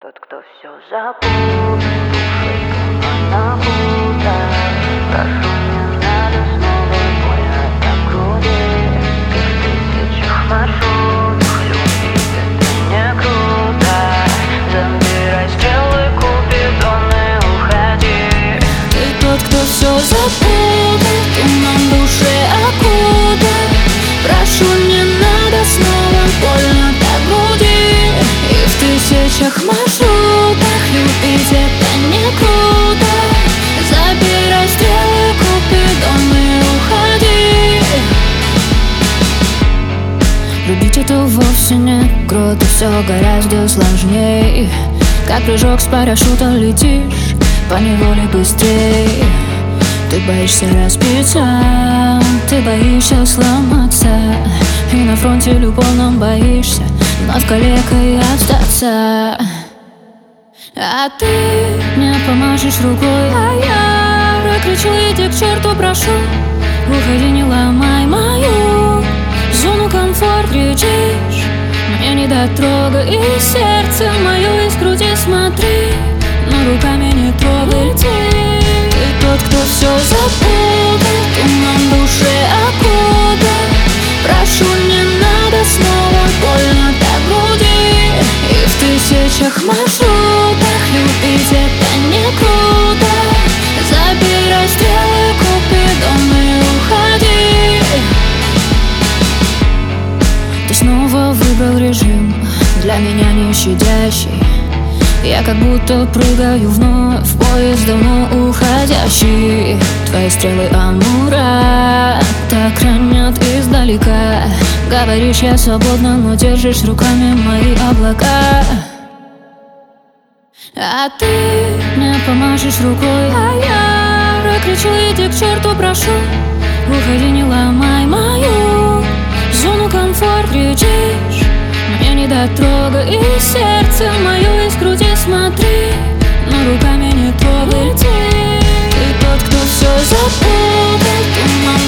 Тот, кто все забудет, душой тумана пута. Прошу, не надо снова больно так груди. Ты в тысячах маршрутах, любить это не круто. Забирай стрелы, купидоны, уходи. Ты тот, кто все запутал, туман души окутал. Прошу, не надо снова больно так груди. И в тысячах маршрутах любить это не круто. Забирай стрелы, купидоны, уходи. Любить это вовсе не круто, все гораздо сложнее. Как прыжок с парашюта летишь, поневоле быстрее. Ты боишься разбиться, ты боишься сломаться. И на фронте любовном боишься вновь калекой остаться. А ты мне помашешь рукой, а я прокричу: иди к черту, прошу. Уходи, не ломай мою зону комфорт, кричишь мне не дотрога. И сердце мое из груди смотри, но руками не трогай. Ты тот, кто все запутал, туман души окутал. Прошу, не надо снова больно так груди. И в тысячах маршрутах любить это не круто. Забирай стрелы, купидоны, уходи. Ты снова выбрал режим, для меня не щадящий. Я как будто прыгаю вновь в поезд давно уходящий. Твои стрелы амура так ранят издалека. Говоришь, я свободна, но держишь руками мои облака. А ты мне помашешь рукой, а я прокричу: иди к черту, прошу. Уходи, не ломай мою зону комфорт, кричишь мне не дотрога. И сердце мое из груди смотри, но руками не трогай. Ты тот, кто все запутал, туман